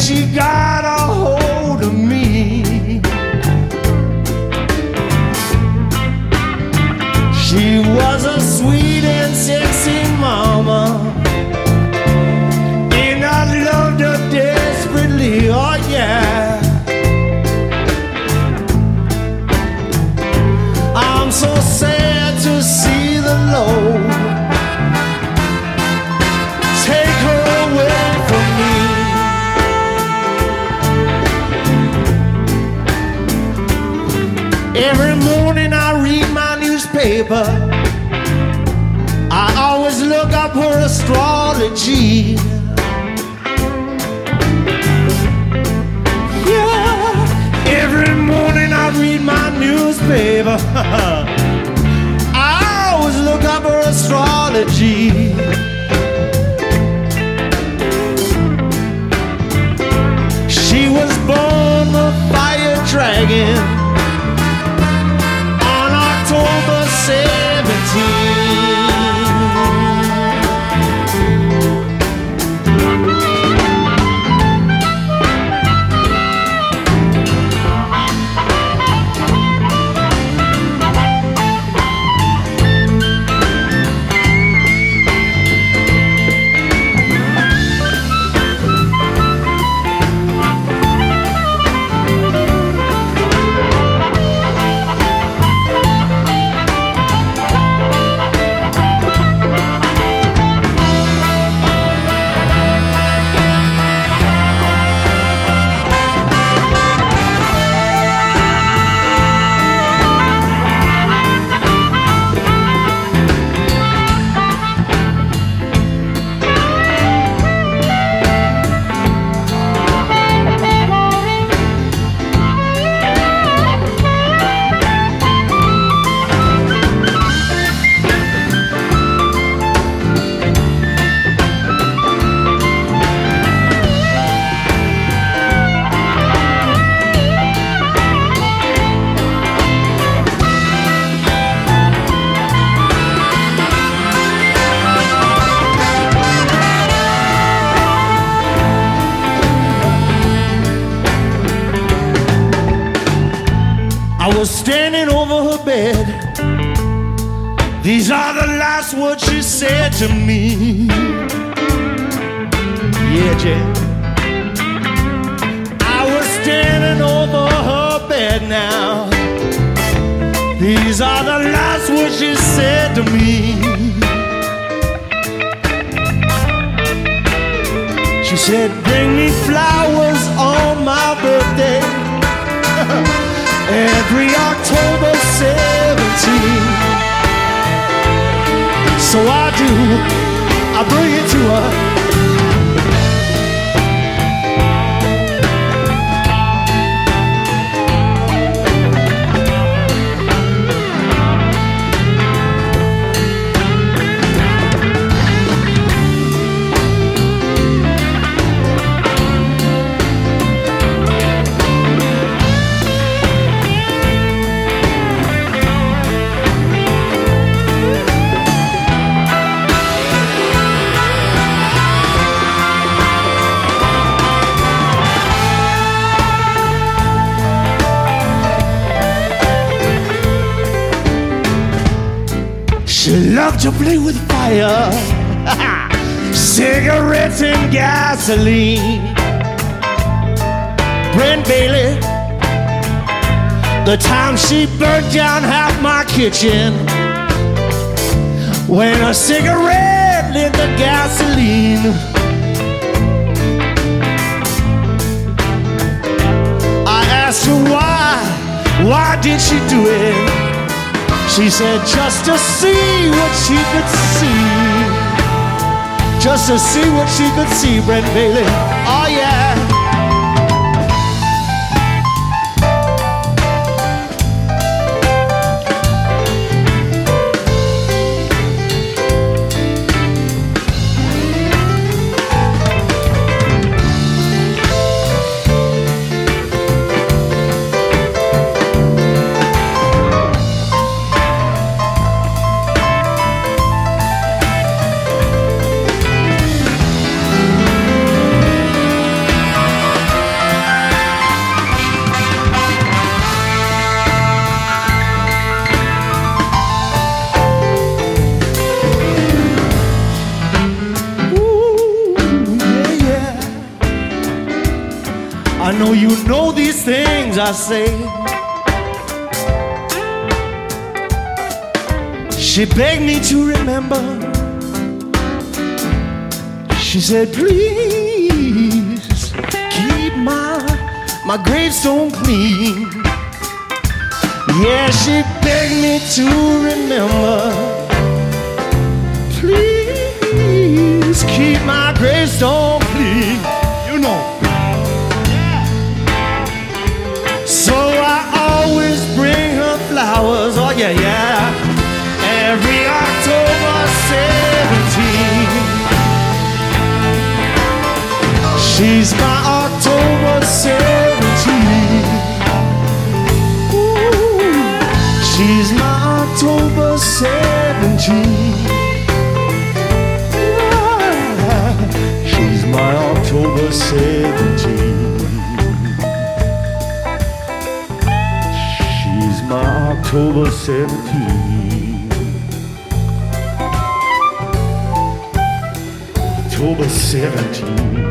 she got a hold of me. She was a sweet and sexy mama, and I loved her desperately, oh yeah. I'm so sad to see the Lord take her away from me. Every morning I read my newspaper. I always look up her astrology. Yeah, every morning I read my newspaper. I always look up her astrology. She was born a fire dragon on October 17th. I was standing over her bed. These are the last words she said to me. Yeah, Jay. I was standing over her bed now. These are the last words she said to me. She said, bring me flowers on my birthday. Every October 17th. So I do, I bring it to her. She loved to play with fire, cigarettes and gasoline. Brent Bailey, the time she burnt down half my kitchen, when a cigarette lit the gasoline. I asked her why did she do it? She said just to see what she could see. Just to see what she could see, Brent Bailey. Oh yeah. I know you know these things I say. She begged me to remember. She said, please keep my gravestone clean. Yeah, she begged me to remember. Please keep my gravestone clean. You know. So I always bring her flowers. Oh yeah, yeah. Every October 17. She's my October 17. Ooh, she's my October 17. Yeah, she's my October 17. She's my October 17. October 17.